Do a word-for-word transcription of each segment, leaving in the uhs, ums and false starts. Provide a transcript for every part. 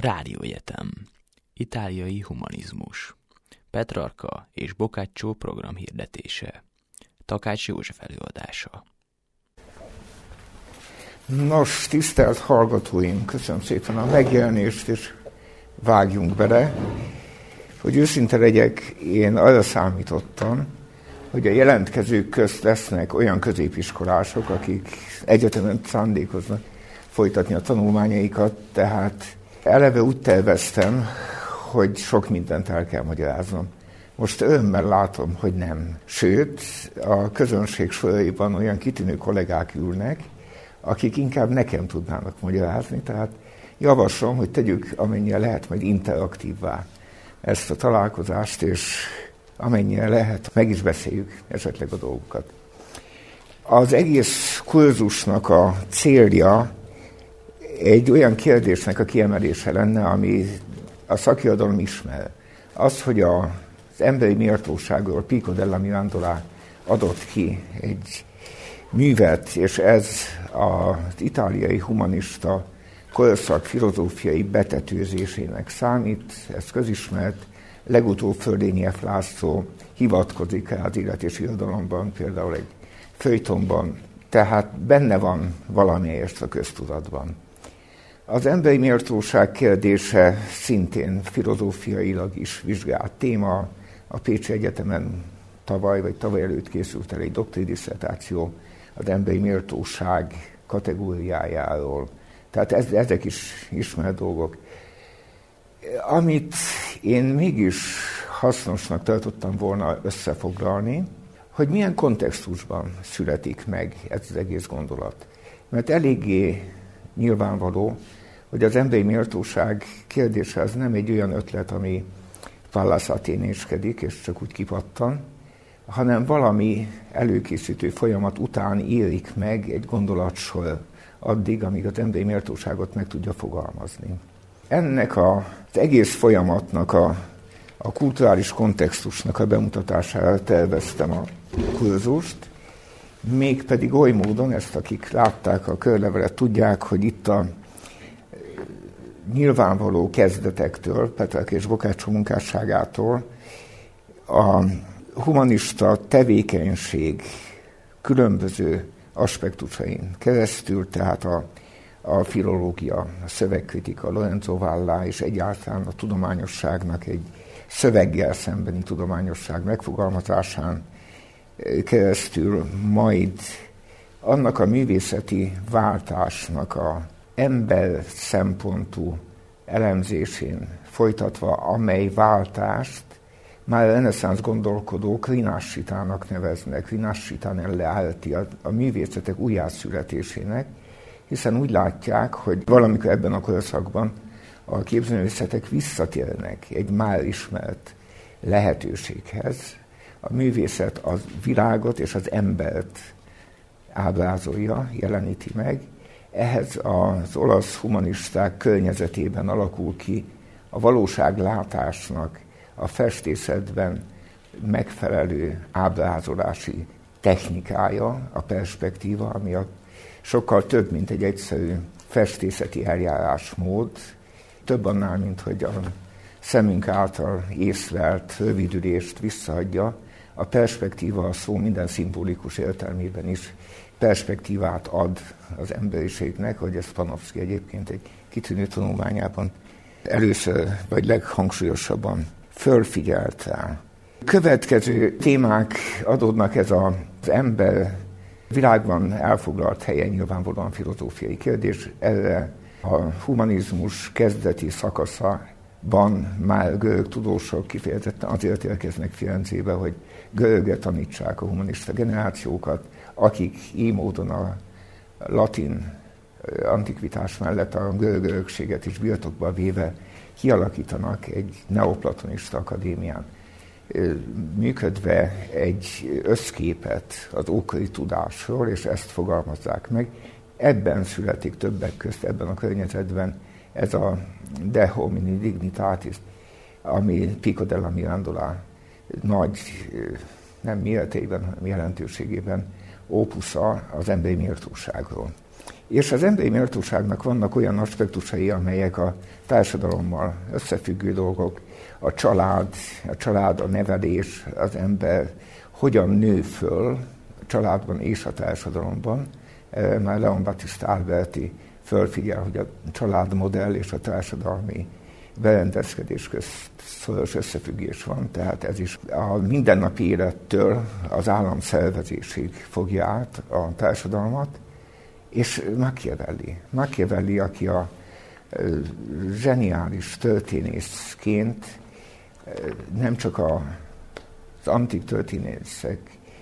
Rádióegyetem. Itáliai humanizmus. Petrarca és Boccaccio programhirdetése. Takács József előadása. Nos, tisztelt hallgatóim, köszönöm szépen a megjelenést, és vágjunk bele. Hogy őszinte legyek, én arra számítottam, hogy a jelentkezők közt lesznek olyan középiskolások, akik egyetemen szándékoznak folytatni a tanulmányaikat, tehát eleve úgy terveztem, hogy sok mindent el kell magyaráznom. Most örömmel látom, hogy nem. Sőt, a közönség soraiban olyan kitűnő kollégák ülnek, akik inkább nekem tudnának magyarázni, tehát javaslom, hogy tegyük amennyire lehet majd interaktívvá ezt a találkozást, és amennyire lehet, meg is beszéljük esetleg a dolgokat. Az egész kurzusnak a célja egy olyan kérdésnek a kiemelése lenne, ami a szakirodalom ismer. Az, hogy az emberi méltóságról Pico della Mirandola adott ki egy művet, és ez az itáliai humanista korszak filozófiai betetőzésének számít, ez közismert. Legutóbb Földényi F. László hivatkozik rá az Élet és Irodalomban, például egy feuilletonban, tehát benne van valamelyest a köztudatban. Az emberi méltóság kérdése szintén filozófiailag is vizsgált téma. A Pécsi Egyetemen tavaly vagy tavaly előtt készült el egy doktridiszertáció az emberi méltóság kategóriájáról. Tehát ez, ezek is ismert dolgok. Amit én mégis hasznosnak tartottam volna összefoglalni, hogy milyen kontextusban születik meg ez az egész gondolat. Mert eléggé nyilvánvaló, hogy az emberi méltóság kérdése az nem egy olyan ötlet, ami vállászáténéskedik, és csak úgy kipattan, hanem valami előkészítő folyamat után érik meg egy gondolatsor addig, amíg az emberi méltóságot meg tudja fogalmazni. Ennek a, az egész folyamatnak, a, a kulturális kontextusnak a bemutatására terveztem a kurzust, mégpedig oly módon, ezt akik látták a körlevelet, tudják, hogy itt a nyilvánvaló kezdetektől, Petrarca és Boccaccio munkásságától a humanista tevékenység különböző aspektusain keresztül, tehát a, a filológia, a szövegkritika, Lorenzo Valla és egyáltalán a tudományosságnak egy szöveggel szembeni tudományosság megfogalmazásán keresztül, majd annak a művészeti váltásnak a ember szempontú elemzésén folytatva, amely váltást már a reneszánsz gondolkodók rinascitának neveznek, rinascita nelle arti, a, a művészetek újjászületésének, hiszen úgy látják, hogy valamikor ebben a korszakban a képzőművészetek visszatérnek egy már ismert lehetőséghez. A művészet a világot és az embert ábrázolja, jeleníti meg. Ehhez az olasz humanisták környezetében alakul ki a valóságlátásnak a festészetben megfelelő ábrázolási technikája, a perspektíva, ami a sokkal több, mint egy egyszerű festészeti eljárásmód, több annál, mint hogy a szemünk által észlelt rövidülést visszaadja. A perspektíva a szó minden szimbolikus értelmében is perspektívát ad az emberiségnek, hogy ezt Panofsky egyébként egy kitűnő tanulmányában először, vagy leghangsúlyosabban fölfigyelt rá. Következő témák adódnak, ez az ember világban elfoglalt helye, nyilvánvalóan filozófiai kérdés. Erre a humanizmus kezdeti szakaszában már görög tudósok kifejezetten azért érkeznek Firenzébe, hogy görögre tanítsák a humanista generációkat, akik így módon a latin antikvitás mellett a görög örökséget is birtokba véve kialakítanak egy neoplatonista akadémián, működve egy összképet az ókori tudásról, és ezt fogalmazzák meg. Ebben születik többek közt, ebben a környezetben ez a De homini dignitatis, ami Pico della Mirandola nagy, nem méretében, hanem jelentőségében ópusza az emberi méltóságról. És az emberi méltóságnak vannak olyan aspektusai, amelyek a társadalommal összefüggő dolgok, a család, a család, a nevelés, az ember hogyan nő föl a családban és a társadalomban. Már Leon Battista Alberti fölfigyel, hogy a családmodell és a társadalmi berendezkedés közt szoros összefüggés van, tehát ez is a mindennapi élettől az állam szervezésig fogja át a társadalmat, és Machiavelli. Machiavelli, aki a zseniális történészként nem csak a, az antik történészek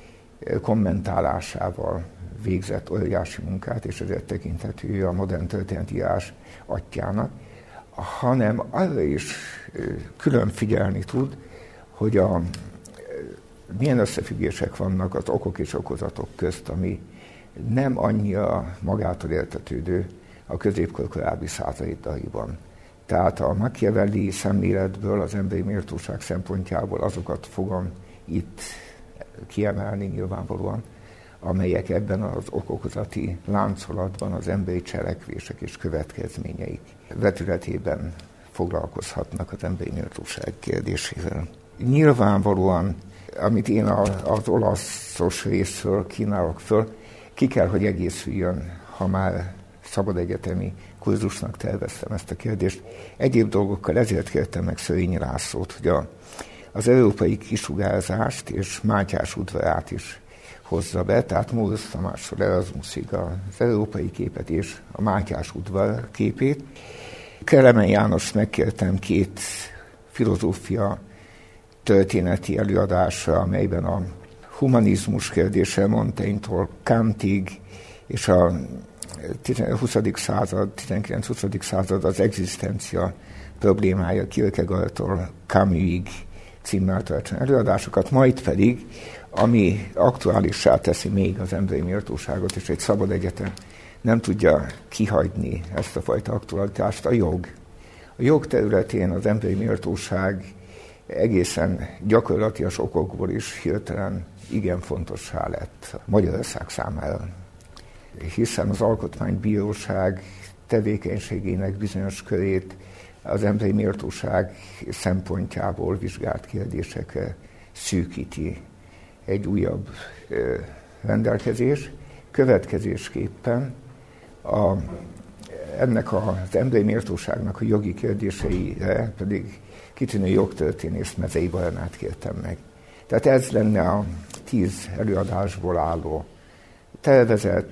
kommentálásával végzett óriási munkát, és ezért tekinthető a modern történetírás atyjának, hanem arra is külön figyelni tud, hogy a, milyen összefüggések vannak az okok és okozatok közt, ami nem annyira magától értetődő a középkor korábbi századaiban. Tehát a Machiavelli szemléletből, az emberi méltóság szempontjából azokat fogom itt kiemelni nyilvánvalóan, amelyek ebben az okokozati láncolatban az emberi cselekvések és következményeik vetületében foglalkozhatnak az emberi méltóság kérdésével. Nyilvánvalóan, amit én az olaszos részről kínálok föl, ki kell, hogy egészüljön, ha már szabad egyetemi kurzusnak terveztem ezt a kérdést. Egyéb dolgokkal ezért kértem meg Szörényi Lászlót, hogy a, az európai kisugárzást és Mátyás udvarát is hozza be, tehát Mórusz Tamásról Erasmusig az európai képet és a Mátyás udvar képét. Kelemen Jánost megkértem két filozófia történeti előadásra, amelyben a humanizmus kérdése Montaigne-tól Kantig és a huszadik század, tizenkilenc-huszadik század az egzisztencia problémája Kierkegaardtól Camusig címmel tartani előadásokat, majd pedig, ami aktuálissá teszi még az emberi méltóságot, és egy szabad egyetem nem tudja kihagyni ezt a fajta aktualitást, a jog. A jog területén az emberi méltóság egészen gyakorlatias okokból is hirtelen igen fontossá lett Magyarország számára. Hiszen az Alkotmánybíróság tevékenységének bizonyos körét az emberi méltóság szempontjából vizsgált kérdésekre szűkíti egy újabb ö, rendelkezés. Következésképpen a, ennek az emberi méltóságnak a jogi kérdéseire pedig kitűnő jogtörténész Mezei Baranát kértem meg. Tehát ez lenne a tíz előadásból álló tervezet,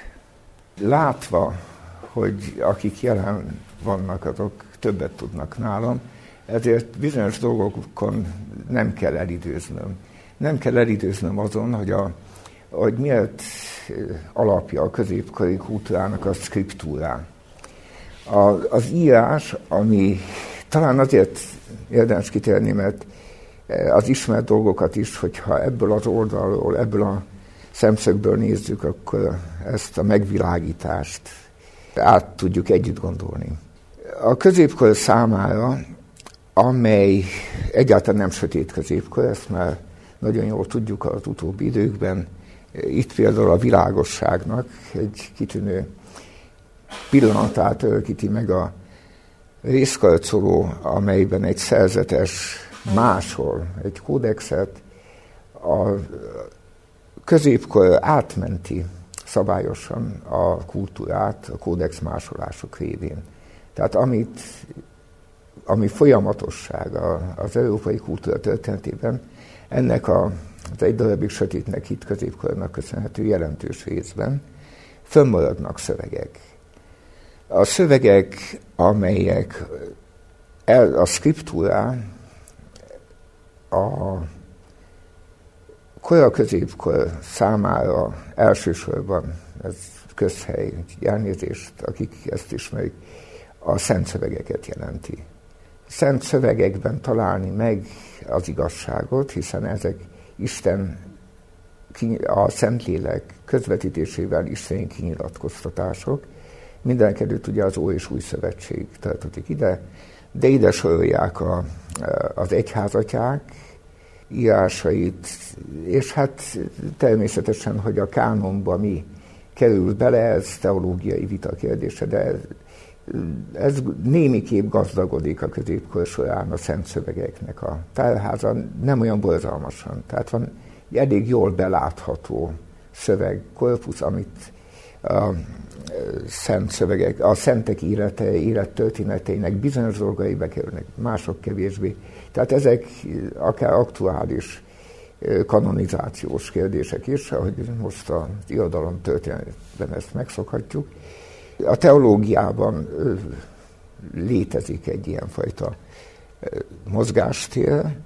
látva, hogy akik jelen vannak, azok többet tudnak nálam, ezért bizonyos dolgokon nem kell elidőznöm. Nem kell elidőznöm azon, hogy, a, hogy miért alapja a középkori kultúrának a szkriptúrán. A, az írás, ami talán azért érdemes kitérni, mert az ismert dolgokat is, hogyha ebből az oldalról, ebből a szemszögből nézzük, akkor ezt a megvilágítást át tudjuk együtt gondolni. A középkor számára, amely egyáltalán nem sötét középkor, ezt már nagyon jól tudjuk az utóbbi időkben, itt például a világosságnak egy kitűnő pillanatát örökíti meg a részkarcoló, amelyben egy szerzetes máshol egy kódexet, a középkor átmenti szabályosan a kultúrát a kódex másolások révén. Tehát amit, ami folyamatosság az európai kultúra történetében, ennek a, az egy darabig sötétnek hitt középkornak köszönhető jelentős részben fönnmaradnak szövegek. A szövegek, amelyek el, a szkriptúrán a kora középkor számára elsősorban, ez közhely, elnézést, akik ezt ismerik, a szent szövegeket jelenti. Szent szövegekben találni meg az igazságot, hiszen ezek Isten, a Szentlélek közvetítésével isteni kinyilatkoztatások. Mindenekelőtt ugye az Ór és Új Szövetség tartozik ide, de ide sorolják a, az egyházatyák írásait, és hát természetesen, hogy a kánonba mi kerül bele, ez teológiai vita kérdése, de ez, ez némiképp gazdagodik a középkor során a szent szövegeknek a tárháza, nem olyan borzalmasan. Tehát van egy elég jól belátható szövegkorpusz, amit a szent szövegek, a szentek élete, élettörténeteinek bizonyos dolgai bekerülnek, mások kevésbé. Tehát ezek akár aktuális kanonizációs kérdések is, ahogy most az irodalom történetben ezt megszokhatjuk. A teológiában létezik egy ilyenfajta mozgástér.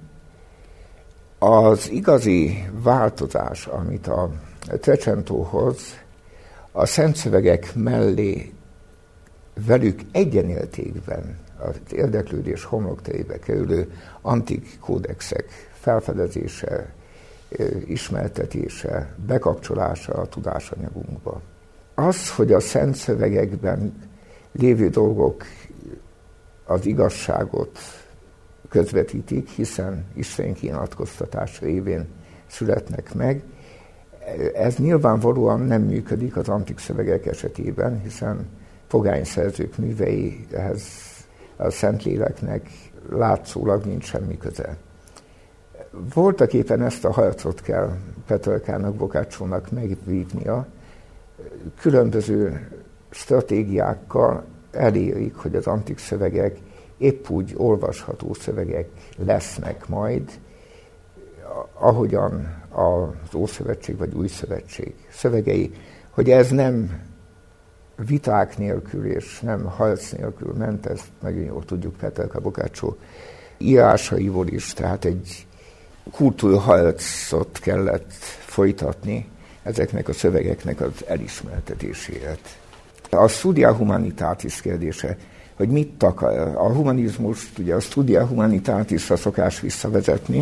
Az igazi változás, amit a Trecentóhoz a szent szövegek mellé velük egyenértékben az érdeklődés homlokterébe kerülő antik kódexek felfedezése, ismertetése, bekapcsolása a tudásanyagunkba. Az, hogy a szent szövegekben lévő dolgok az igazságot közvetítik, hiszen Isten kinyilatkoztatás révén születnek meg, ez nyilvánvalóan nem működik az antik szövegek esetében, hiszen pogány szerzők művei ehhez a Szentléleknek látszólag nincs semmi köze. Voltak éppen ezt a harcot kell Petrarcának, Boccacciónak megvívnia, különböző stratégiákkal elérik, hogy az antik szövegek épp úgy olvasható szövegek lesznek majd, ahogyan az Ószövetség vagy Új Szövetség szövegei, hogy ez nem viták nélkül és nem harc nélkül ment, ezt nagyon jól tudjuk Petrarca, Boccaccio írásaiból is, tehát egy kultúrharcot kellett folytatni ezeknek a szövegeknek az elismertetéséért. A studia humanitatis kérdése, hogy mit takar, a humanizmust, ugye a studia humanitatisra szokás visszavezetni,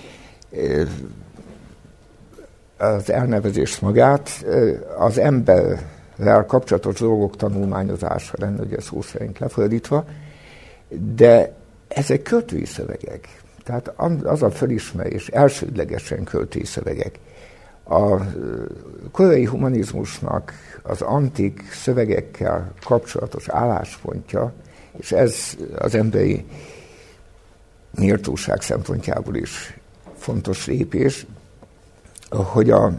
az elnevezést magát, az emberrel kapcsolatos dolgok tanulmányozása lenne, ugye szó szerint lefordítva, de ezek költői szövegek. Tehát az a felismerés, elsődlegesen költői szövegek. A korai humanizmusnak az antik szövegekkel kapcsolatos álláspontja, és ez az emberi méltóság szempontjából is fontos lépés, hogy a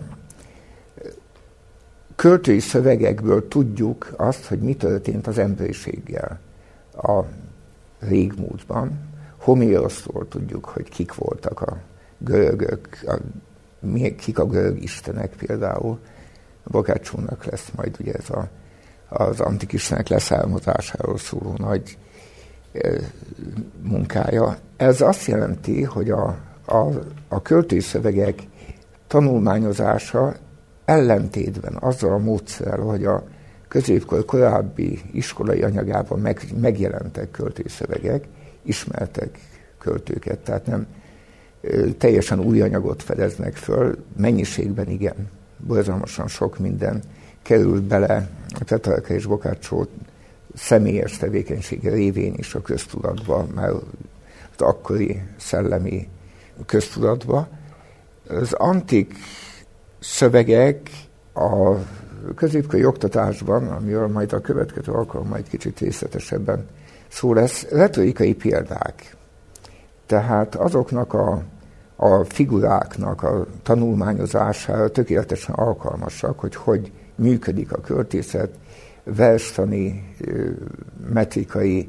költői szövegekből tudjuk azt, hogy mi történt az emberiséggel a régmúltban. Homérosztól tudjuk, hogy kik voltak a görögök, a, kik a görög istenek például. Boccacciónak lesz majd ugye ez a, az antik istenek leszármazásáról szóló nagy e, munkája. Ez azt jelenti, hogy a, a, a költői szövegek tanulmányozása ellentétben azzal a módszerrel, hogy a középkor korábbi iskolai anyagában meg, megjelentek költői szövegek, ismertek költőket, tehát nem ö, teljesen új anyagot fedeznek föl, mennyiségben igen, borzalmasan sok minden kerül bele Petrarca és Boccaccio személyes tevékenysége révén is a köztudatba, mert az akkori szellemi köztudatba. Az antik szövegek a középkori oktatásban, amiről majd a következő alkalommal egy kicsit részletesebben szó lesz, retorikai példák. Tehát azoknak a, a figuráknak a tanulmányozására tökéletesen alkalmasak, hogy hogy működik a költészet, verstani, metrikai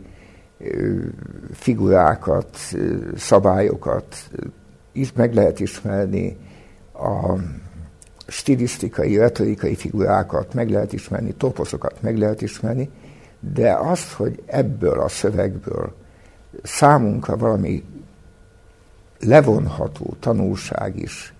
figurákat, szabályokat is meg lehet ismerni, a stilisztikai, retorikai figurákat meg lehet ismerni, toposzokat meg lehet ismerni, de azt, hogy ebből a szövegből számunkra valami levonható tanulság is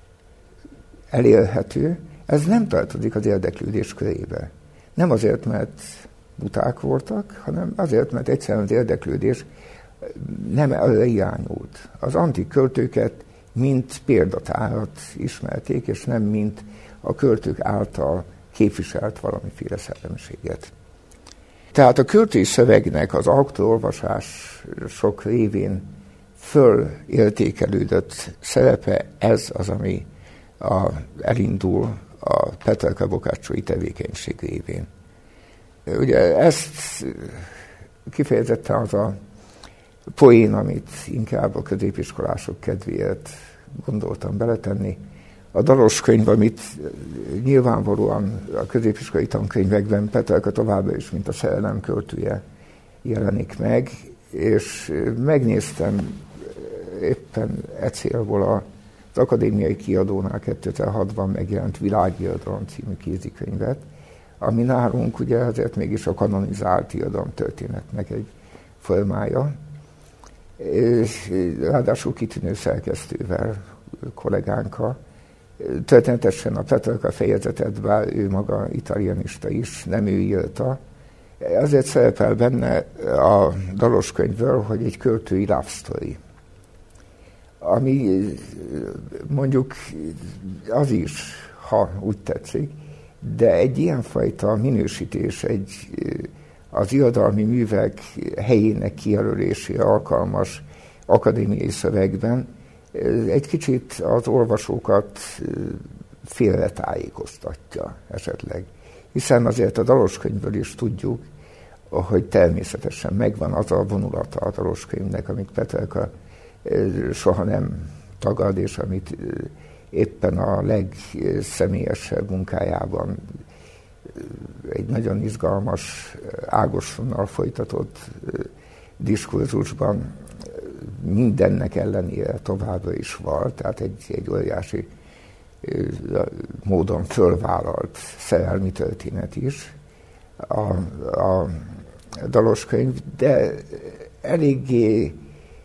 elérhető, ez nem tartozik az érdeklődés körébe. Nem azért, mert buták voltak, hanem azért, mert egyszerűen az érdeklődés nem erre irányult. Az antik költőket mint példatárat ismerték, és nem mint a költők által képviselt valamiféle szellemiséget. Tehát a költői szövegnek az aktorolvasások révén fölértékelődött szerepe, ez az, ami a, elindul a Petrarca Boccacciói tevékenység révén. Ugye ezt kifejezetten az a poén, amit inkább a középiskolások kedvéért gondoltam beletenni. A dalos könyv, amit nyilvánvalóan a középiskolai tankönyvekben Petrarca továbbra is, mint a szerelem költője jelenik meg, és megnéztem éppen e célból az akadémiai kiadónál kétezer-hatban megjelent Világirodalom című kézikönyvet, ami nálunk ugye azért mégis a kanonizált irodalomtörténetnek egy formája, és ráadásul kitűnő szerkesztővel, kollégánkkal. Történetesen a Petrarca fejezetet, bár ő maga italianista is, nem ő írta. Azért szerepel benne a dalos könyvből, hogy egy költői love story. Ami mondjuk az is, ha úgy tetszik, de egy ilyenfajta minősítés, egy az irodalmi művek helyének kijelölésére alkalmas akadémiai szövegben egy kicsit az olvasókat félretájékoztatja esetleg. Hiszen azért a dalos könyvből is tudjuk, hogy természetesen megvan az a vonulata a dalos könyvnek, amit Petrarca soha nem tagad, és amit éppen a legszemélyesebb munkájában egy nagyon izgalmas Ágostonnal folytatott diskurzusban mindennek ellenére továbbra is van, tehát egy, egy óriási módon fölvállalt szerelmi történet is a, a dalos könyv, de eléggé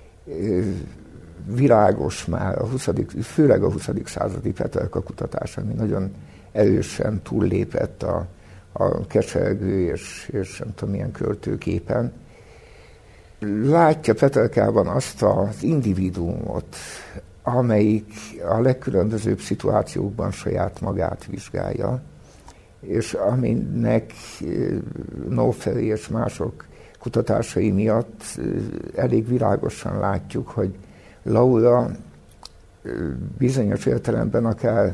világos már a huszadik főleg a huszadik századi Petrarca kutatás, ami nagyon erősen túllépett a, a kesergő és, és nem tudom milyen költőképen. Látja Petrarcában azt az individuumot, amelyik a legkülönbözőbb szituációkban saját magát vizsgálja, és aminek Nóferi és mások kutatásai miatt elég világosan látjuk, hogy Laura bizonyos értelemben akár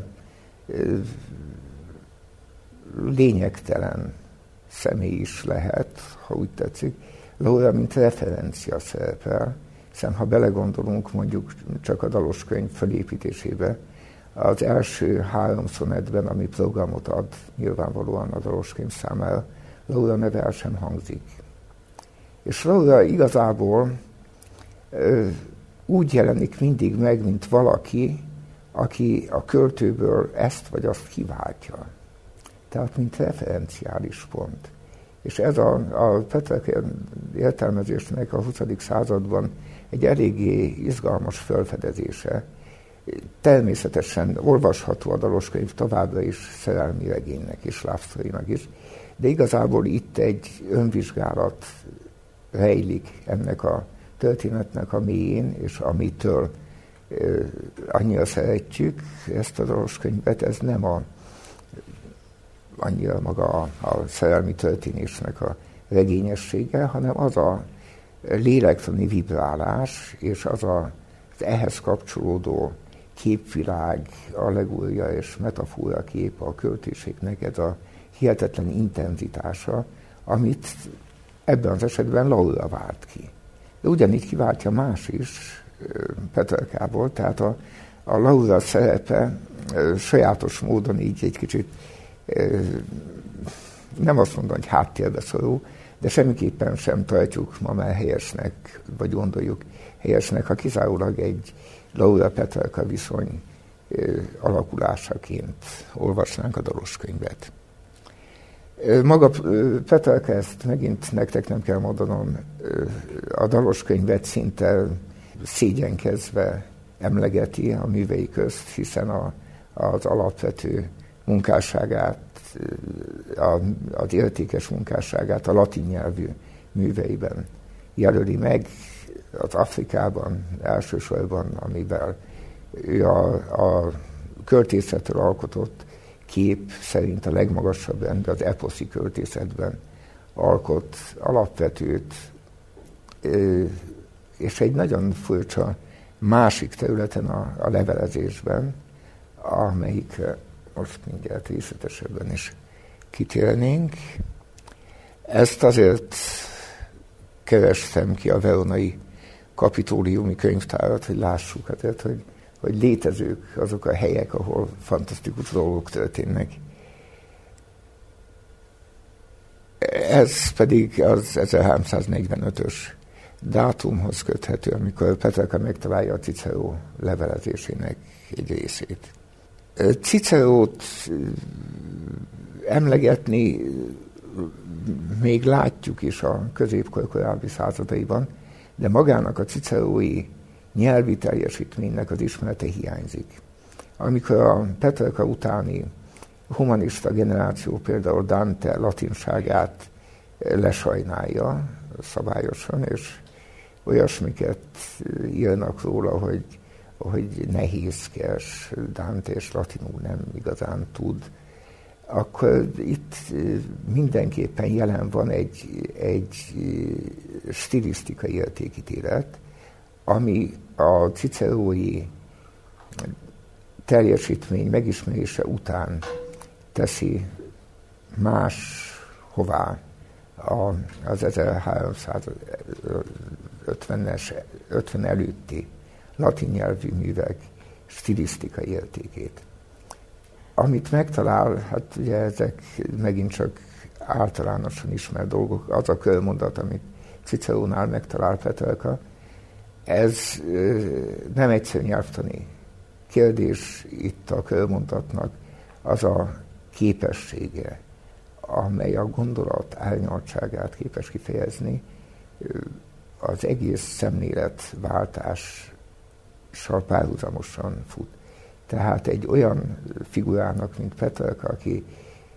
lényegtelen személy is lehet, ha úgy tetszik. Laura mint referencia szerepel, hiszen ha belegondolunk mondjuk csak a dalos könyv felépítésébe, az első három szonetben, ami programot ad nyilvánvalóan a dalos könyv számára, Laura neve el sem hangzik. És Laura igazából ö, úgy jelenik mindig meg, mint valaki, aki a költőből ezt vagy azt kiváltja. Tehát mint referenciális pont. És ez a, a Petrarca értelmezésnek a huszadik században egy eléggé izgalmas felfedezése. Természetesen olvasható a dalos könyv továbbra is szerelmi regénynek és love storynak is, de igazából itt egy önvizsgálat rejlik ennek a történetnek a mélyén, és amitől uh, annyira szeretjük ezt a dalos könyvet, ez nem a, annyira maga a, a szerelmi történésnek a regényessége, hanem az a lélektani vibrálás, és az a, az ehhez kapcsolódó képvilág, allegória és metafora kép a költőségnek, ez a hihetetlen intenzitása, amit ebben az esetben Laura vált ki. De ugyanígy kiváltja más is Petrarcából, tehát a, a Laura szerepe sajátos módon így egy kicsit, nem azt mondom, hogy háttérbe szorul, de semmiképpen sem tartjuk ma már helyesnek, vagy gondoljuk helyesnek, ha kizárólag egy Laura-Petrarca viszony alakulásaként olvasnánk a dalos könyvet. Maga Petrarca, ezt megint nektek nem kell mondanom, a dalos könyvet szinte szégyenkezve emlegeti a művei közt, hiszen a, az alapvető munkásságát, a, az értékes munkásságát a latin nyelvű műveiben jelöli meg, az Afrikában elsősorban, amivel ő a, a költészetről alkotott kép szerint a legmagasabb rend, az eposzi költészetben alkot alapvetőt, és egy nagyon furcsa másik területen a, a levelezésben, amelyik most mindjárt részletesebben is kitérnénk. Ezt azért kerestem ki a veronai kapitóliumi könyvtárat, hogy lássuk, hát, hogy, hogy létezők azok a helyek, ahol fantasztikus dolgok történnek. Ez pedig az ezerháromszáznegyvenötös dátumhoz köthető, amikor Petrarca megtalálja a Cicero levelezésének egy részét. Cicerót emlegetni még látjuk is a középkor korábbi századaiban, de magának a cicerói nyelvi teljesítménynek az ismerete hiányzik. Amikor a Petrarca utáni humanista generáció például Dante latinságát lesajnálja szabályosan, és olyasmiket írnak róla, hogy, hogy nehézkes, Dante és latinul nem igazán tud, akkor itt mindenképpen jelen van egy, egy stilisztikai értékítélet, ami a cicerói teljesítmény megismerése után teszi más hová az ezerháromszázötvenes, ötven előtti latin nyelvű művek stilisztikai értékét. Amit megtalál, hát ugye ezek megint csak általánosan ismert dolgok, az a körmondat, amit Cicerónál megtalál Petrarca, ez nem egyszerű nyelvtani kérdés itt a körmondatnak, az a képessége, amely a gondolat árnyaltságát képes kifejezni, az egész szemléletváltással párhuzamosan fut. Tehát egy olyan figurának, mint Petrarca, aki,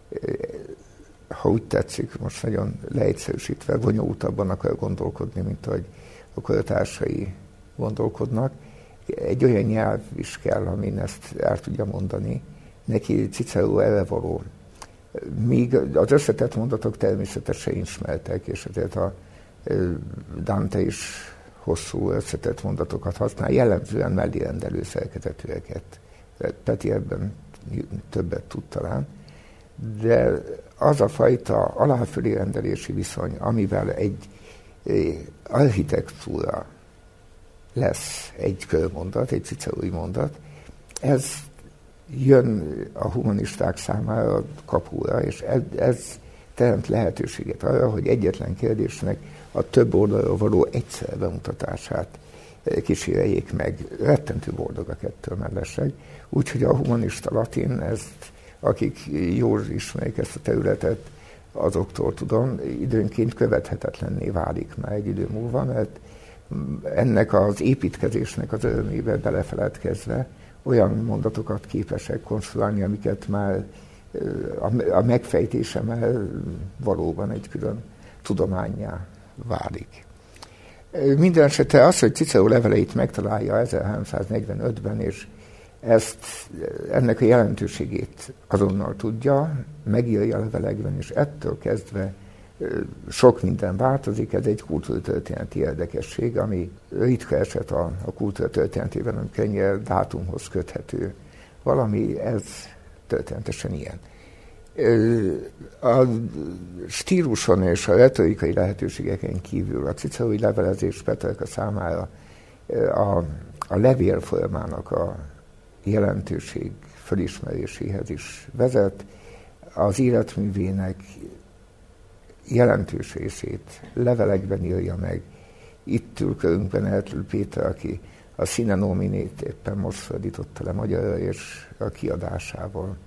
ha úgy tetszik, most nagyon leegyszerűsítve, bonyolultabban akar gondolkodni, mint ahogy a kortársai gondolkodnak, egy olyan nyelv is kell, amin ezt el tudja mondani. Neki Cicero erre való. Míg az összetett mondatok természetesen ismertek, és ezért a Dante is hosszú összetett mondatokat használ, jellemzően mellérendelő szerkezetűeket. Peti ebben többet tud talán. De az a fajta aláfölé rendelési viszony, amivel egy architektúra lesz egy körmondat, egy cicerói mondat, ez jön a humanisták számára kapura, és ez, ez teremt lehetőséget arra, hogy egyetlen kérdésnek a több oldalról való egyszer bemutatását kíséreljék meg. Rettentő boldogak ettől mellesleg. Úgyhogy a humanista latin, ezt, akik jól ismerik ezt a területet, azoktól tudom, időnként követhetetlenné válik már egy idő múlva, mert ennek az építkezésnek az örömébe belefeledkezve olyan mondatokat képesek konstruálni, amiket már a megfejtése már valóban egy külön tudománnyá válik. Minden esetre az, hogy Cicero leveleit megtalálja ezerháromszáznegyvenötben, és ezt, ennek a jelentőségét azonnal tudja, megírja a levelekben, és ettől kezdve sok minden változik, ez egy kultúrtörténeti érdekesség, ami ritka eset a, a kultúrtörténetében, ami ennyire dátumhoz köthető valami, ez történetesen ilyen. A stíluson és a retorikai lehetőségeken kívül a cicerói levelezés Petrarca számára a, a levélformának a jelentőség fölismeréséhez is vezet, az életművének jelentős részét levelekben írja meg. Itt ül körünkben Ertl Péter, aki a Sine Nominét éppen most fordította le magyarra, és a kiadásával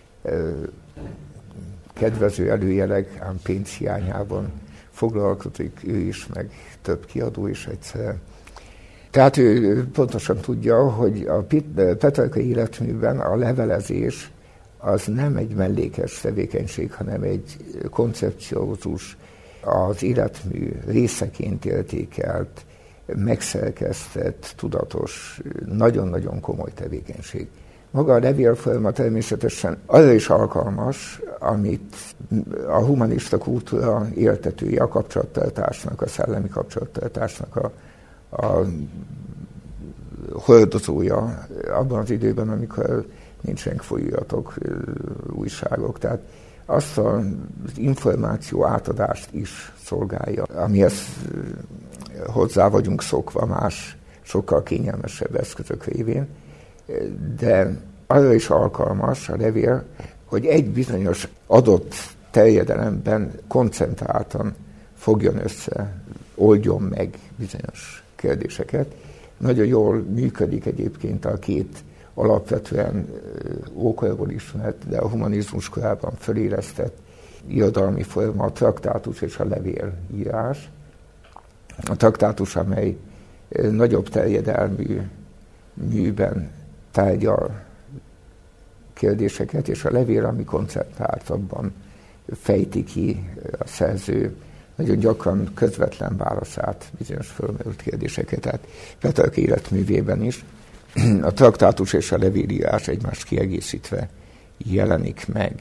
kedvező előjelek, ám pénz hiányában foglalkozik ő is, meg több kiadó is egyszer. Tehát ő pontosan tudja, hogy a Petrarca életműben a levelezés az nem egy mellékes tevékenység, hanem egy koncepciózus, az életmű részeként értékelt, megszerkesztett, tudatos, nagyon-nagyon komoly tevékenység. Maga a levélforma természetesen arra is alkalmas, amit a humanista kultúra éltetője, a kapcsolattartásnak, a szellemi kapcsolattartásnak a, a hordozója abban az időben, amikor nincsenek folyóiratok, újságok. Tehát azt az információ átadást is szolgálja, amihez hozzá vagyunk szokva más, sokkal kényelmesebb eszközök révén, de arra is alkalmas a levél, hogy egy bizonyos adott terjedelemben koncentráltan fogjon össze, oldjon meg bizonyos kérdéseket. Nagyon jól működik egyébként a két alapvetően ókorból ismert, de a humanizmus korában fölélesztett irodalmi forma, a traktátus és a levélírás. A traktátus, amely nagyobb terjedelmű műben tárgyal kérdéseket, és a levél, ami koncentráltabban fejti ki a szerző nagyon gyakran közvetlen válaszát bizonyos fölmerült kérdéseket. Tehát Petrarca életművében is a traktátus és a levélírás egymást kiegészítve jelenik meg.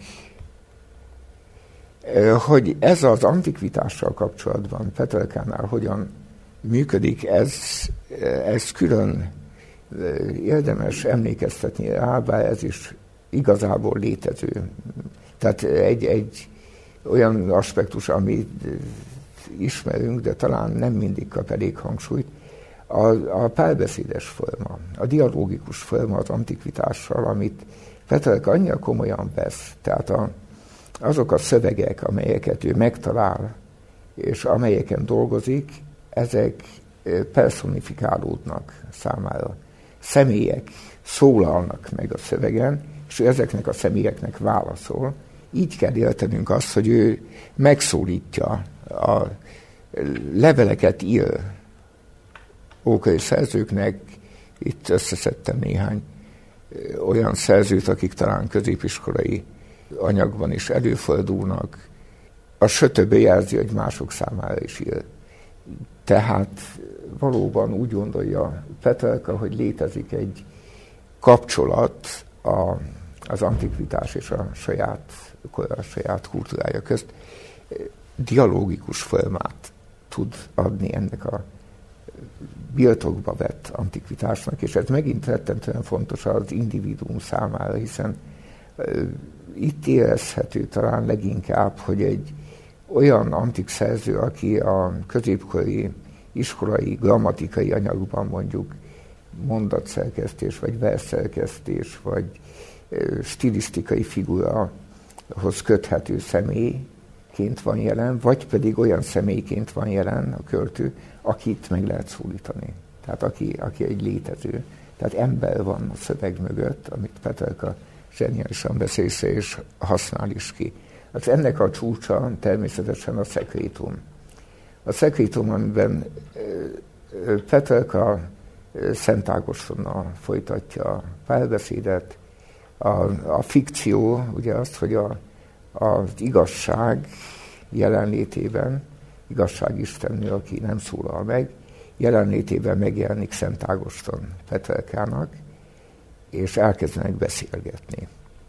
Hogy ez az antikvitással kapcsolatban Petrarcánál hogyan működik, ez, ez külön érdemes emlékeztetni rá, bár ez is igazából létező. Tehát egy, egy olyan aspektus, amit ismerünk, de talán nem mindig kap elég hangsúlyt, a, a párbeszédes forma, a dialógikus forma az antikvitással, amit Petrarca annyira komolyan vesz. Tehát a, azok a szövegek, amelyeket ő megtalál, és amelyeken dolgozik, ezek personifikálódnak számára. Személyek szólalnak meg a szövegen, és ezeknek a személyeknek válaszol. Így kell értenünk azt, hogy ő megszólítja a leveleket ír ókori szerzőknek. Itt összeszedtem néhány olyan szerzőt, akik talán középiskolai anyagban is előfordulnak. A sötöbbe jelzi, hogy mások számára is ír. Tehát valóban úgy gondolja Petrarca, hogy létezik egy kapcsolat a, az antikvitás és a saját, a saját kultúrája közt. Dialógikus formát tud adni ennek a birtokba vett antikvitásnak, és ez megint rettentően fontos az individuum számára, hiszen uh, itt érezhető talán leginkább, hogy egy olyan antik szerző, aki a középkori iskolai grammatikai anyagban mondjuk mondatszerkesztés, vagy versszerkesztés, vagy uh, stilisztikai figurahoz köthető személyként van jelen, vagy pedig olyan személyként van jelen a költő, akit meg lehet szólítani. Tehát aki, aki egy létező. Tehát ember van a szöveg mögött, amit Petrarca zseniálisan beszél és használ is ki. Az ennek a csúcsa természetesen a szekrétum. A szekrétum, amiben Petrarca Szent Ágostonnal folytatja a párbeszédet. A, a fikció, ugye azt, hogy a, az igazság jelenlétében, igazság Istennő, aki nem szólal meg, jelenlétében megjelenik Szent Ágoston Petrarcának, és elkezdenek beszélgetni.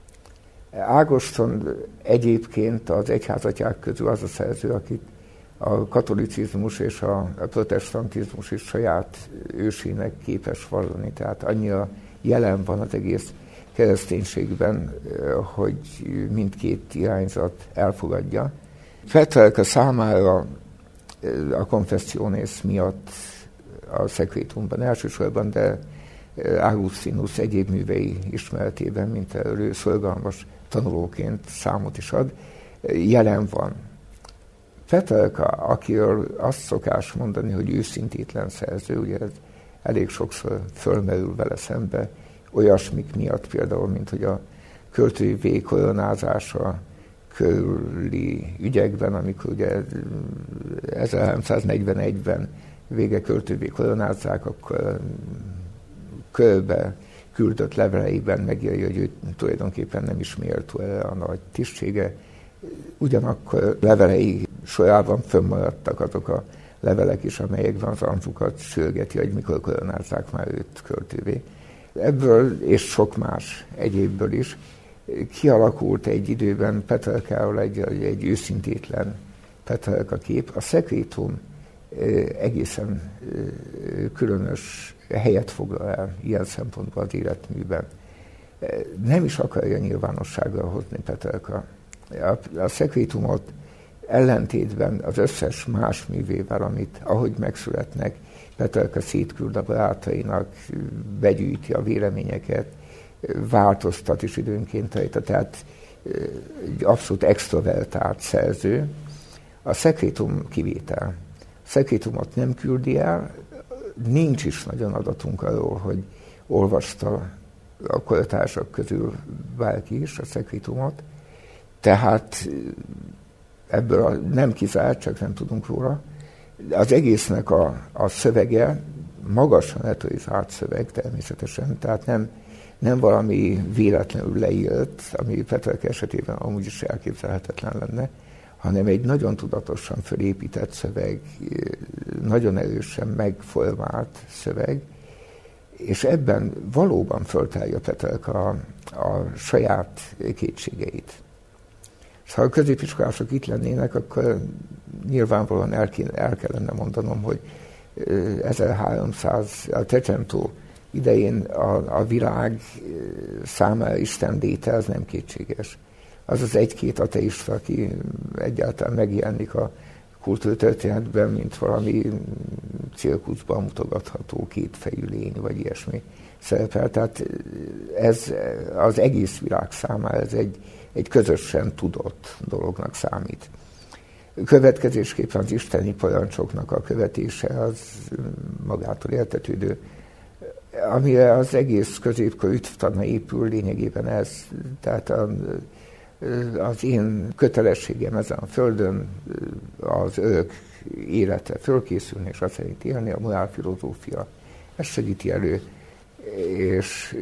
Ágoston egyébként az egyházatják közül az a szerző, akit a katolicizmus és a protestantizmus is saját ősének képes vallani. Tehát annyira jelen van az egész kereszténységben, hogy mindkét irányzat elfogadja. Petrarca számára a confessiones miatt a szekrétumban elsősorban, de Augustinus egyéb művei ismeretében, mint erről szorgalmas tanulóként számot is ad, jelen van. Petrarca, akiről azt szokás mondani, hogy őszintétlen szerző, ugye ez elég sokszor fölmerül vele szembe, olyasmik miatt például, mint hogy a költői vé koronázása körüli ügyekben, amikor ugye ezerháromszáznegyvenegyben vége költővé koronázzák, akkor körbe küldött leveleiben megírja, hogy ő tulajdonképpen nem is méltó erre a nagy tisztsége. Ugyanakkor levelei sorában fönnmaradtak azok a levelek is, amelyekben az arcukat sürgeti, hogy mikor koronázzák már őt költővé. Ebből és sok más egyébből is kialakult egy időben Petrarcáról egy, egy őszintétlen Petrarca kép. A szekrétum egészen különös helyet foglal el ilyen szempontból az életműben. Nem is akarja nyilvánosságra hozni Petelka. A, a szekrétumot ellentétben az összes más művével, amit ahogy megszületnek, Petelka szétküld a barátainak, begyűjti a véleményeket, változtat is időnként rajta, tehát egy abszolút extrovertált szerző. A szekrétum kivétel. A szekrétumot nem küldi el, nincs is nagyon adatunk arról, hogy olvasta a kortársak közül bárki is a szekrétumot, tehát ebből a, nem kizárt, csak nem tudunk róla. Az egésznek a, a szövege magasan retorizált szöveg természetesen, tehát nem, nem valami véletlenül leírt, ami Petelka esetében amúgy is elképzelhetetlen lenne, hanem egy nagyon tudatosan felépített szöveg, nagyon erősen megformált szöveg, és ebben valóban föltárja Petelka a, a saját kétségeit. Ha a középiskolások itt lennének, akkor nyilvánvalóan el, kéne, el kellene mondanom, hogy ezerháromszáz a Trecentó idején a, a világ számára Isten léte, az nem kétséges. Az az egy-két ateista, aki egyáltalán megjelenik a kultúrtörténetben, mint valami cirkuszban mutogatható kétfejű lény, vagy ilyesmi szerepel. Tehát ez az egész világ számára ez egy, egy közösen tudott dolognak számít. Következésképpen az isteni parancsoknak a követése az magától értetődő. Amire az egész középkor üdvtana épül, lényegében ez, tehát a, az én kötelességem ezen a földön az örök életre fölkészülni, és azt szerint élni, a morálfilozófia ezt segíti elő, és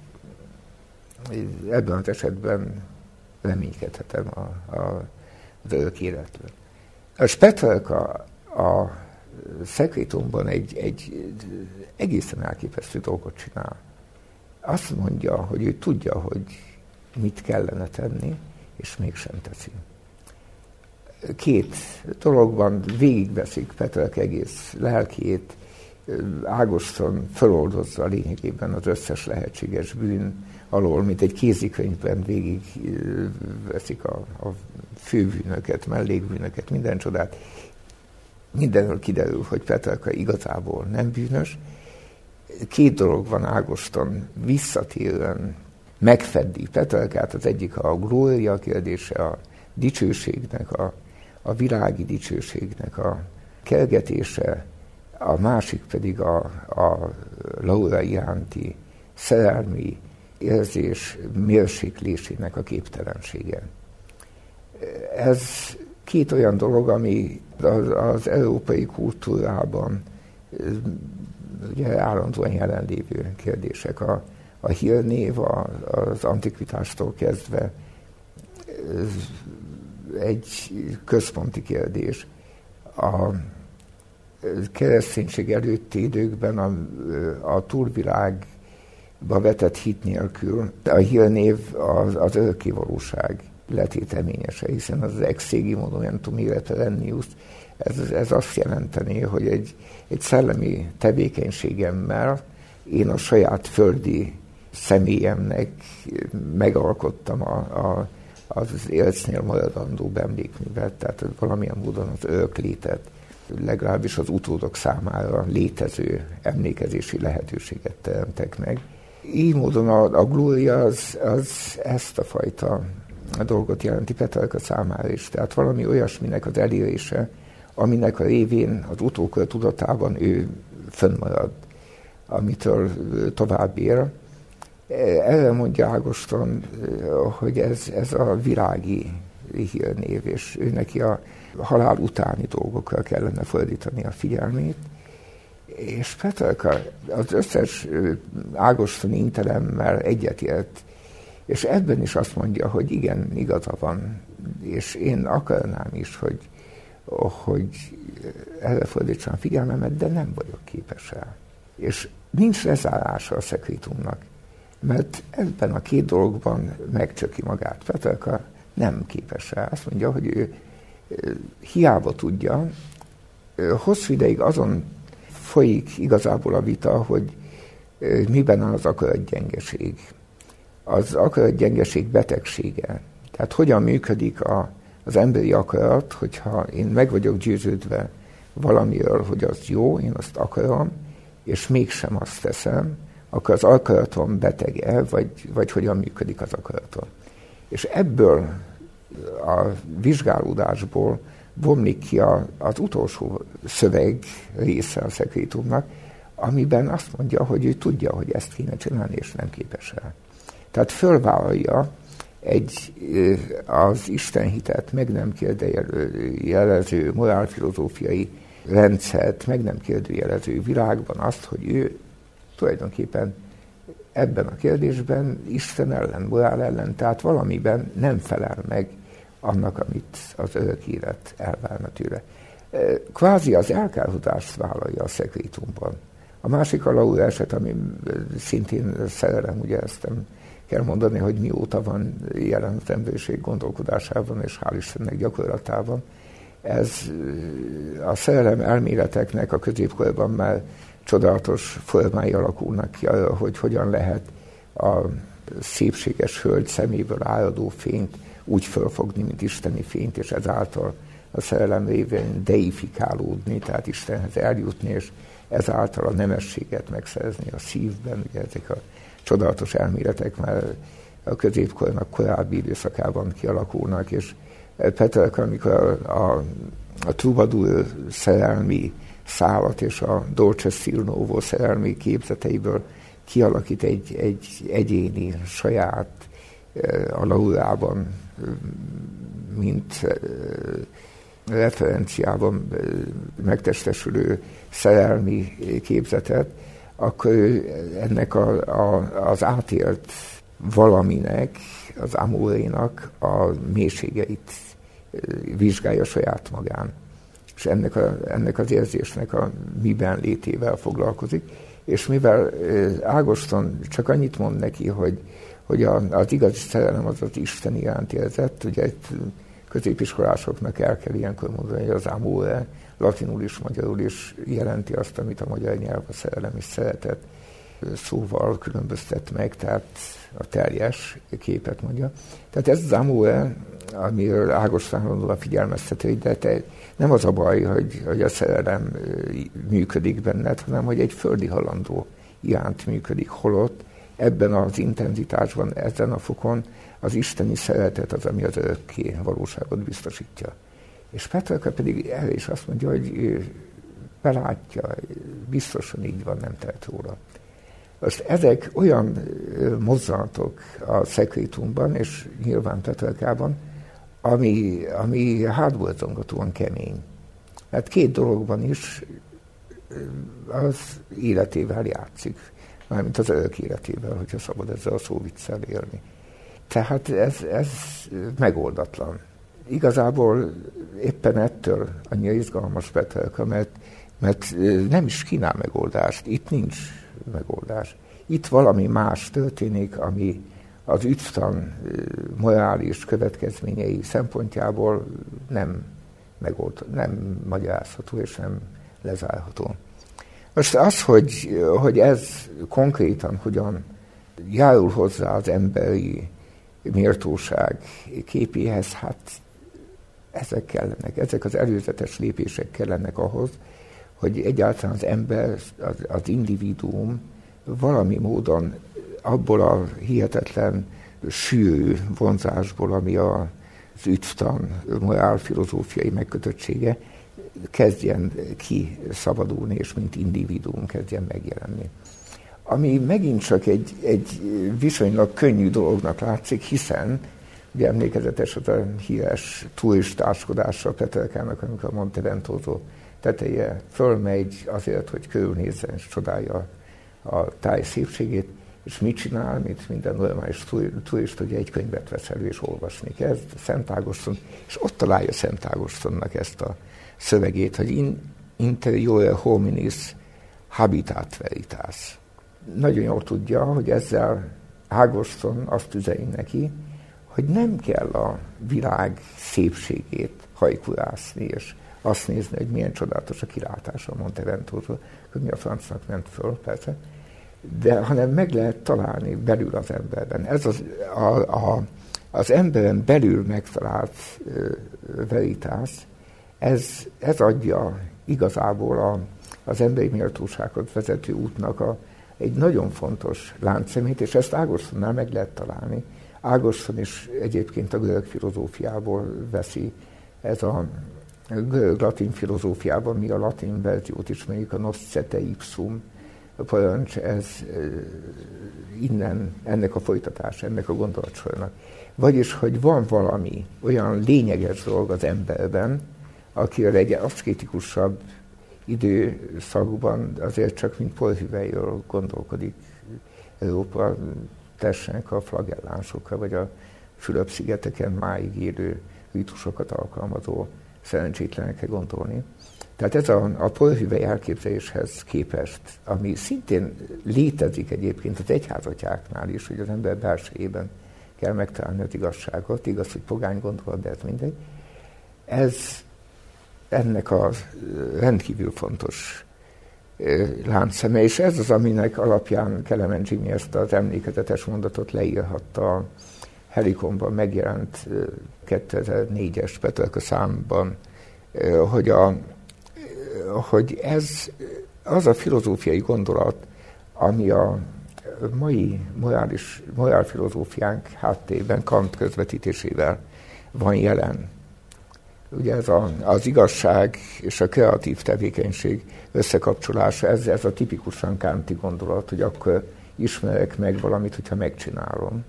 ebben az esetben reménykedhetem a, a, az örök életben. És Petelka a szekrétumban egy, egy egészen elképesztő dolgot csinál. Azt mondja, hogy ő tudja, hogy mit kellene tenni, és mégsem teszi. Két dologban végigveszik Petelka egész lelkét, Ágoston feloldozza lényegében az összes lehetséges bűn alól, mint egy kézikönyvben végigveszik a, a főbűnöket, mellékbűnöket, minden csodát. Mindenről kiderül, hogy Petelka igazából nem bűnös. Két dolog van Ágoston visszatérően megfeddi Petelkát, az egyik a glória kérdése, a dicsőségnek, a, a világi dicsőségnek a kergetése, a másik pedig a, a Laura iránti szerelmi érzés mérséklésének a képtelensége. Ez két olyan dolog, ami az, az európai kultúrában ugye állandóan jelenlévő kérdések. A, a hírnév a, az antikvitástól kezdve egy központi kérdés. A kereszténység előtti időkben a, a túlvilágba vetett hit nélkül a hírnév az, az örökké valóság letéteményese, hiszen az ex segi monumentum illetve lennius, ez, ez azt jelenteni, hogy egy, egy szellemi tevékenységemmel én a saját földi személyemnek megalkottam a, a, az élcnél maradandó emlékművet, tehát valamilyen módon az örök létet, legalábbis az utódok számára létező emlékezési lehetőséget teremtek meg. Így módon a, a glória az, az ezt a fajta dolgot jelenti Petelka számára is. Tehát valami olyasminek az elérése, aminek a révén az utókor tudatában ő fönnmarad, amitől tovább él. Erre mondja Ágoston, hogy ez, ez a világi hírnév, és ő neki a halál utáni dolgokra kellene fordítani a figyelmét. És Petelka az összes ágostoni intelemmel egyetért, és ebben is azt mondja, hogy igen, igaza van, és én akarnám is, hogy, hogy erre fordítsam a figyelmemet, de nem vagyok képes rá. És nincs lezárása a szekrétumnak, mert ebben a két dologban megcsöki magát. Petelka nem képes rá. Azt mondja, hogy ő hiába tudja, hosszú ideig azon folyik igazából a vita, hogy miben áll az akarat gyengeség. az akaratgyengeség betegsége. Tehát hogyan működik a, az emberi akarat, hogyha én meg vagyok győződve valamiről, hogy az jó, én azt akarom, és mégsem azt teszem, akkor az akaratom beteg-e, vagy, vagy hogyan működik az akaratom. És ebből a vizsgálódásból bomlik ki a, az utolsó szöveg része a szekrétumnak, amiben azt mondja, hogy ő tudja, hogy ezt kéne csinálni, és nem képes rá. Tehát fölvállalja egy az istenhitet meg nem kérdőjelező morálfilozófiai rendszert, meg nem kérdőjelező világban azt, hogy ő tulajdonképpen ebben a kérdésben Isten ellen, morál ellen, tehát valamiben nem felel meg annak, amit az örök élet elvárna tőle. Kvázi az elkárhozást vállalja a szekrétumban. A másik a Laura eset, ami szintén szerelem, ugye ezt nem kell mondani, hogy mióta van jelen az emberiség gondolkodásában, és hál' Istennek gyakorlatában. Ez a szerelem elméleteknek a középkorban már csodálatos formái alakulnak ki arra, hogy hogyan lehet a szépséges hölgy szeméből áradó fényt úgy fölfogni, mint isteni fényt, és ezáltal a szerelem révén deifikálódni, tehát Istenhez eljutni, és ezáltal a nemességet megszerezni a szívben. Ugye ezek a csodálatos elméletek már a középkornak korábbi időszakában kialakulnak, és Petrarca, amikor a, a, a troubadour szerelmi szálat és a Dolce Stil Novo szerelmi képzeteiből kialakít egy, egy egyéni, saját, a Laurában, mint referenciában megtestesülő szerelmi képzetet, akkor ennek a, a, az átélt valaminek, az amorénak a mélységeit vizsgálja saját magán. És ennek, a, ennek az érzésnek a miben létével foglalkozik. És mivel Ágoston csak annyit mond neki, hogy, hogy a, az igazi szerelem az az Isten iránt érzett, ugye itt középiskolásoknak el kell ilyenkor mondani, hogy az amore latinul is, magyarul is jelenti azt, amit a magyar nyelv a szerelem és szeretet szóval különböztet meg, tehát a teljes képet mondja. Tehát ez az amore, amiről Ágoston a figyelmeztető, de te, nem az a baj, hogy, hogy a szerelem működik benned, hanem hogy egy földi halandó iránt működik, holott ebben az intenzitásban, ezen a fokon az isteni szeretet az, ami az örökké valóságot biztosítja. És Petrarca pedig erre is azt mondja, hogy ő belátja, biztosan így van, nem tehet róla. Most ezek olyan mozzanatok a szekrétumban, és nyilván Petrarcában, ami, ami hátborzongatóan kemény. Hát két dologban is az életével játszik, mármint az örök életével, hogyha szabad ezzel a szóviccel élni. Tehát ez, ez megoldatlan. Igazából éppen ettől annyira izgalmas Petrarca, mert, mert nem is kínál megoldást. Itt nincs megoldás. Itt valami más történik, ami az ügytan morális következményei szempontjából nem megold, nem magyarázható és nem lezárható. Most az, hogy, hogy ez konkrétan hogyan járul hozzá az emberi méltóság képéhez, hát ezek kellenek, ezek az előzetes lépések kellenek ahhoz, hogy egyáltalán az ember, az, az individuum valami módon abból a hihetetlen sűrű vonzásból, ami az ügytan morálfilozófiai megkötöttsége, kezdjen kiszabadulni, és mint individuum kezdjen megjelenni. Ami megint csak egy, egy viszonylag könnyű dolognak látszik, hiszen ugye emlékezetes az a híres turistáskodással Petrarcának, amikor a Monte Ventoso teteje fölmegy azért, hogy körülnézzen és csodálja a táj szépségét, és mit csinál, mint minden normális turista, hogy egy könyvet vesz elő és olvasni kezd, Szent Ágoston, és ott találja Szent Ágostonnak ezt a szövegét, hogy in interiore hominis habitat veritas. Nagyon jól tudja, hogy ezzel Ágoston azt üzeni neki, hogy nem kell a világ szépségét hajkurászni, és azt nézni, hogy milyen csodálatos a kilátás a Monte Ventoso, hogy mi a francnak ment föl, persze, de hanem meg lehet találni belül az emberben. Ez az, a, a, az emberen belül megtalált ö, veritás, ez, ez adja igazából a, az emberi méltóságot vezető útnak a, egy nagyon fontos láncszemét, és ezt Ágostonnál meg lehet találni. Ágoston is egyébként a görög filozófiából veszi, ez a görög-latin filozófiában, mi a latin verziót ismerjük, a noscete ipsum parancs, ez innen, ennek a folytatás, ennek a gondolatsornak. Vagyis, hogy van valami olyan lényeges dolog az emberben, akiről egy aszkétikusabb időszakban azért csak mint Porhüvelyről gondolkodik Európa, tessenek a flagellánsokra, vagy a Fülöp-szigeteken máig élő rítusokat alkalmazó szerencsétlenekre gondolni. Tehát ez a, a Porhüvely elképzeléshez képest, ami szintén létezik egyébként az egyházatyáknál is, hogy az ember belsejében kell megtalálni az igazságot, igaz, hogy pogány gondolat, de ez mindegy. Ez ennek a rendkívül fontos láncszeme, és ez az, aminek alapján Kelemen Jimmy ezt az emlékezetes mondatot leírhatta a Helikonban megjelent kétezer-négyes Petrarca számban, hogy, a, hogy ez az a filozófiai gondolat, ami a mai morális, morálfilozófiánk háttérben Kant közvetítésével van jelen. Ugye ez a, az igazság és a kreatív tevékenység összekapcsolása, ez, ez a tipikusan kanti gondolat, hogy akkor ismerek meg valamit, hogyha megcsinálom.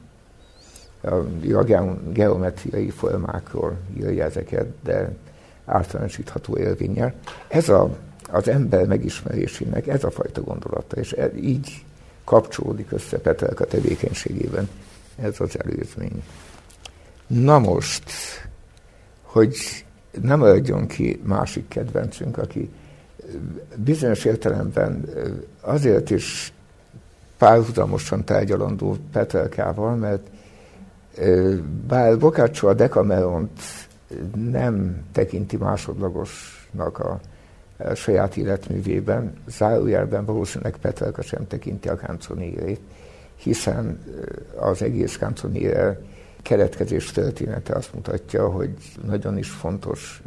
A geometriai formákról írja ezeket, de általánosítható élvénnyel. Ez a, az ember megismerésének ez a fajta gondolata, és ez, így kapcsolódik össze Petrarca tevékenységében ez az előzmény. Na most, hogy nem maradjon ki másik kedvencünk, aki bizonyos értelemben azért is párhuzamosan tárgyalandó Petrarcával, mert bár Boccaccio a Decameront nem tekinti másodlagosnak a, a saját életművében, zárójelben valószínűleg Petrarca sem tekinti a canzonierét, hiszen az egész canzoniere keretkezés története azt mutatja, hogy nagyon is fontos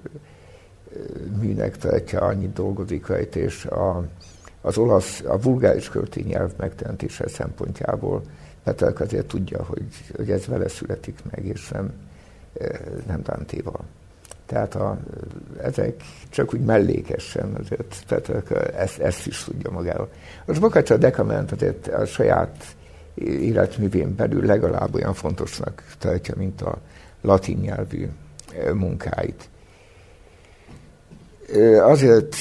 műnek tartja, annyit dolgozik rajta, és a, az olasz, a vulgáris költői nyelv megteremtése szempontjából Petrarca azért tudja, hogy, hogy ez vele születik meg, és nem, nem Dantéval. Tehát a, ezek csak úgy mellékesen, azért Petrarca ezt, ezt is tudja magáról. Az Boccaccio a Decameront azért a saját életművén belül legalább olyan fontosnak tartja, mint a latin nyelvű munkáit. Azért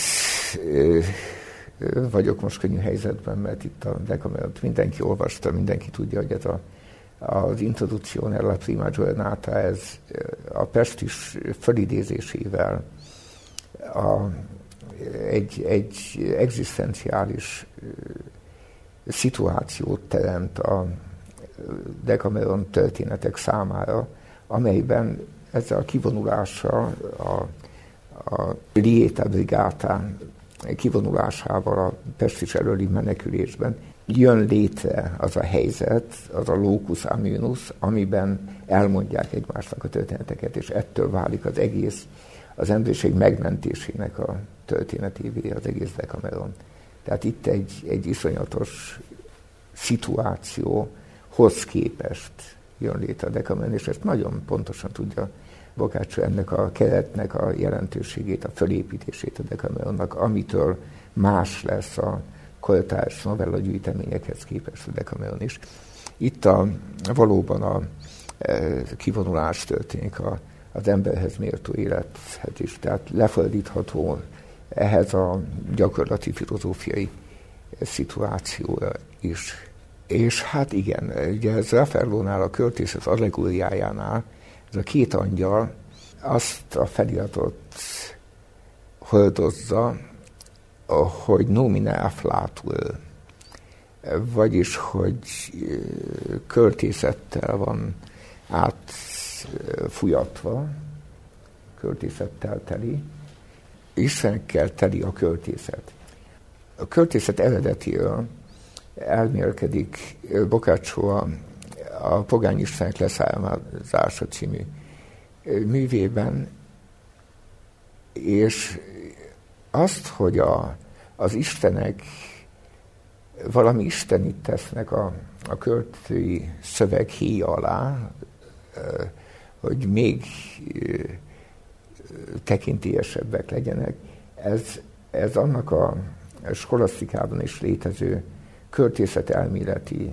vagyok most könnyű helyzetben, mert itt a Decameront mindenki olvasta, mindenki tudja, hogy ez a, az Introduzione alla prima giornata, ez a Pestis felidézésével a, egy, egy egzisztenciális szituációt teremt a Decameron történetek számára, amelyben ezzel a kivonulással, a, a Lieta Brigata kivonulásával a Pestis előli menekülésben jön létre az a helyzet, az a locus amoenus, amiben elmondják egymásnak a történeteket, és ettől válik az egész, az emberiség megmentésének a történetévé az egész Decameron. Tehát itt egy, egy iszonyatos szituációhoz képest jön létre a Decameron, és ezt nagyon pontosan tudja Boccaccio ennek a keretnek a jelentőségét, a fölépítését a Decameronnak, amitől más lesz a kortárs novellagyűjteményekhez képest a Decameron is. Itt a, valóban a e, kivonulás történik a, az emberhez méltó élethez is, tehát lefordítható ehhez a gyakorlati filozófiai szituációra is. És hát igen, ugye ez Raffaellónál, a költészet allegóriájánál, ez a két angyal azt a feliratot hordozza, hogy nomine afflatur, vagyis, hogy költészettel van átfújatva, költészettel teli, Istenekkel teli a költészet. A költészet eredetiről elmélkedik Boccaccio a, a Pogány istenek leszármazása című művében, és azt, hogy a, az istenek valami istenit tesznek a, a költői szöveg héja alá, hogy még tekintélyesebbek legyenek, ez, ez annak a skolasztikában is létező költészetelméleti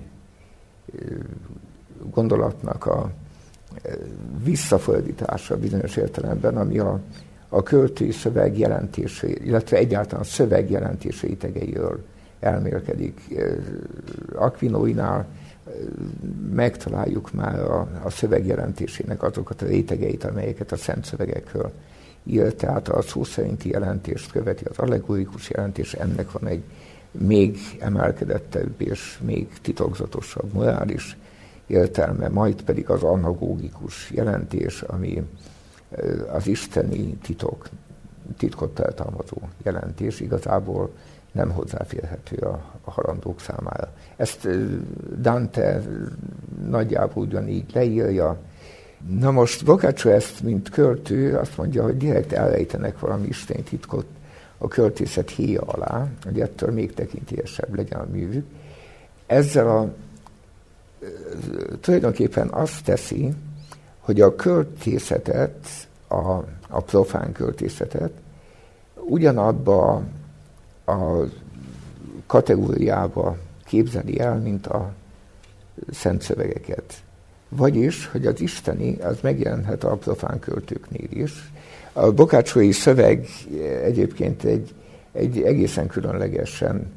gondolatnak a visszafordítása bizonyos értelemben, ami a, a költői szöveg jelentése, illetve egyáltalán a szöveg jelentése idegeiről elmélkedik. Aquinoinál megtaláljuk már a, a szöveg jelentésének azokat a rétegeit, amelyeket a szent szövegekről írt, tehát a szó szerinti jelentést követi az allegorikus jelentés, ennek van egy még emelkedettebb és még titokzatosabb morális értelme, majd pedig az anagógikus jelentés, ami az isteni titok, titkot tartalmazó jelentés, igazából nem hozzáférhető a, a halandók számára. Ezt Dante nagyjából ugyanígy leírja. Na most Boccaccio ezt, mint költő, azt mondja, hogy direkt elrejtenek valami isteni titkot a költészet héja alá, hogy ettől még tekintélyesebb legyen a művük. Ezzel a tulajdonképpen azt teszi, hogy a költészetet, a, a profán költészetet ugyanabba a, a kategóriába képzeli el, mint a szent szövegeket. Vagyis, hogy az isteni, az megjelenhet a profán költőknél is. A boccaccói szöveg egyébként egy, egy egészen különlegesen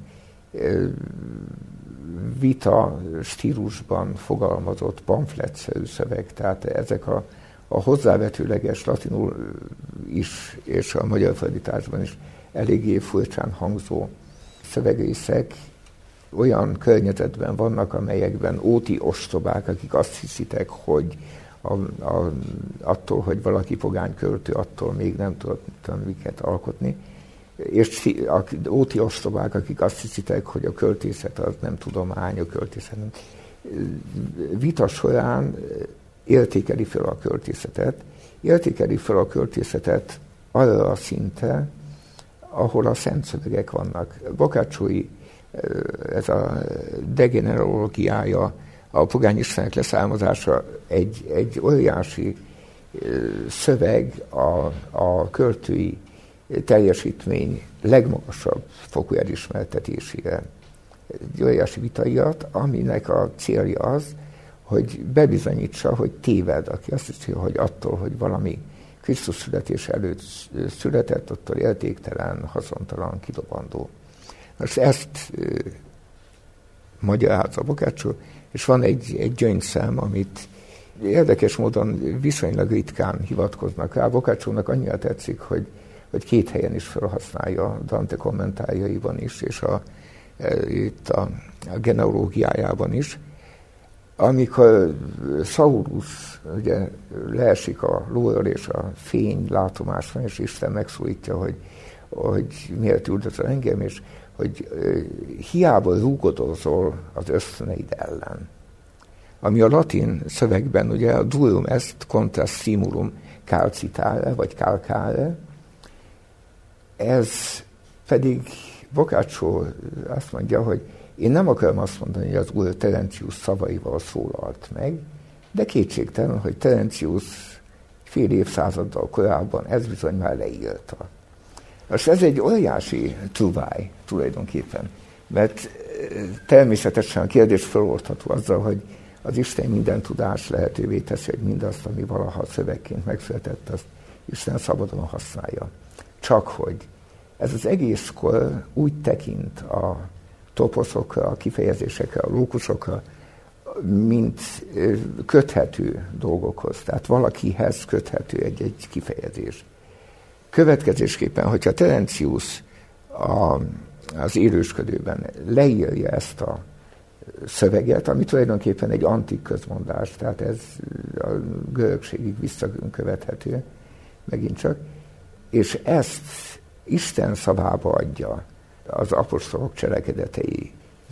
vita stílusban fogalmazott pamfletszerű szöveg, tehát ezek a, a hozzávetőleges latinul is, és a magyar fordításban is eléggé furcsán hangzó szövegrészek olyan környezetben vannak, amelyekben óti ostobák, akik azt hiszitek, hogy a, a, attól, hogy valaki pogány költő, attól még nem tudott miket alkotni. És a óti ostobák, akik azt hiszitek, hogy a költészet az nem tudomány, a költészet nem. Vita során értékeli fel a költészetet, értékeli fel a költészetet arra a szinte, ahol a szent szövegek vannak. Boccaccói ez a degenerológiája, a pogány istenek leszármazása egy, egy óriási szöveg a, a költői teljesítmény legmagasabb fokú elismertetésére. Egy óriási vitairat, aminek a célja az, hogy bebizonyítsa, hogy téved, aki azt hiszi, hogy attól, hogy valami Krisztus születés előtt született, attól értéktelen, haszontalan, kidobandó. Most ezt e, magyarázza Boccaccio, és van egy, egy gyöngyszem, amit érdekes módon viszonylag ritkán hivatkoznak rá. Boccacciónak annyira tetszik, hogy, hogy két helyen is felhasználja, Dante kommentárjaiban is, és a, e, itt a, a genealógiájában is. Amikor Saulus ugye leesik a lóról, és a fény látomás van, és Isten megszólítja, hogy, hogy miért üldözöl engem, és hogy hiába rúgodozol az ösztöneid ellen. Ami a latin szövegben ugye a durum est contra stimulum calcitare, vagy calcare, ez pedig Boccaccio azt mondja, hogy én nem akarom azt mondani, hogy az úr Terentius szavaival szólalt meg, de kétségtelen, hogy Terentius fél évszázaddal korábban ez bizony már leírta. Most ez egy óriási truváj tulajdonképpen, mert természetesen a kérdés feloldható azzal, hogy az Isten minden tudás lehetővé teszi, hogy mindazt, ami valaha szövegként megszületett, azt Isten szabadon használja. Csak hogy ez az egész kor úgy tekint a toposzokra, a kifejezésekre, a lókusokra, mint köthető dolgokhoz. Tehát valakihez köthető egy-egy kifejezés. Következésképpen, hogyha Terentius a, az élősködőben leírja ezt a szöveget, ami tulajdonképpen egy antik közmondás, tehát ez a görögségig visszakövethető, megint csak, és ezt Isten szavába adja az apostolok cselekedetei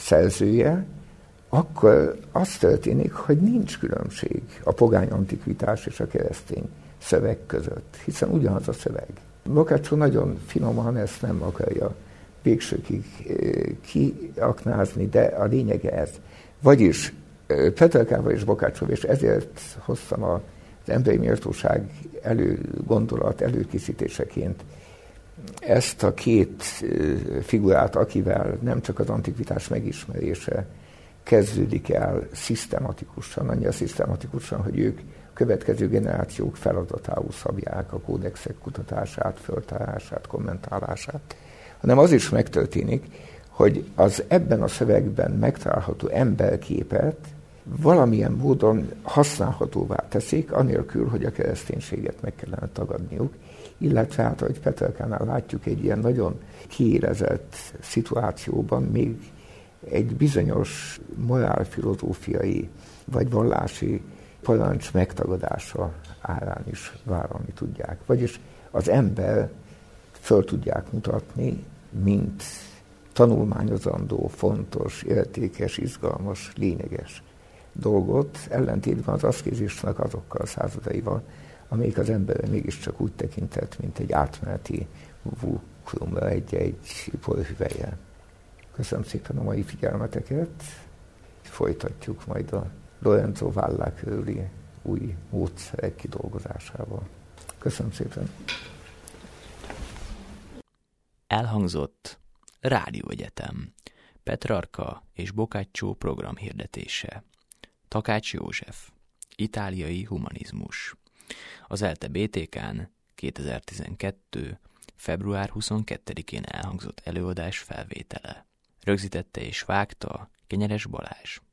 szerzője, akkor az történik, hogy nincs különbség a pogány antikvitás és a keresztény szöveg között, hiszen ugyanaz a szöveg. Boccaccio nagyon finoman ezt nem akarja végsőkig kiaknázni, de a lényege ez. Vagyis Petrarcával és Boccaccioval, és ezért hoztam az emberi méltóság elő, gondolat előkészítéseként ezt a két figurát, akivel nem csak az antikvitás megismerése kezdődik el szisztematikusan, annyira szisztematikusan, hogy ők következő generációk feladatául szabják a kódexek kutatását, föltárását, kommentálását, hanem az is megtörténik, hogy az ebben a szövegben megtalálható emberképet valamilyen módon használhatóvá teszik, anélkül, hogy a kereszténységet meg kellene tagadniuk, illetve hát, ahogy Petrarcánál látjuk, egy ilyen nagyon kiélezett szituációban még egy bizonyos morálfilozófiai vagy vallási parancs megtagadása árán is vállalni tudják. Vagyis az ember föl tudják mutatni, mint tanulmányozandó, fontos, értékes, izgalmas, lényeges dolgot, ellentétben az aszkézisnek azokkal a századaival, amelyik az emberre mégiscsak úgy tekintett, mint egy átmeneti vulkrumra, egy-egy porhüvelye. Köszönöm szépen a mai figyelmeteket. Folytatjuk majd a Lorenzo Valla körüli új módszerek kidolgozásával. Köszönöm szépen. Elhangzott Rádióegyetem, Petrarca és Boccaccio programhirdetése. Takács József, itáliai humanizmus. Az ELTE bé té ká-n kétezer-tizenkettő. február huszonkettedikén elhangzott előadás felvétele. Rögzítette és vágta Kenyeres Balázs.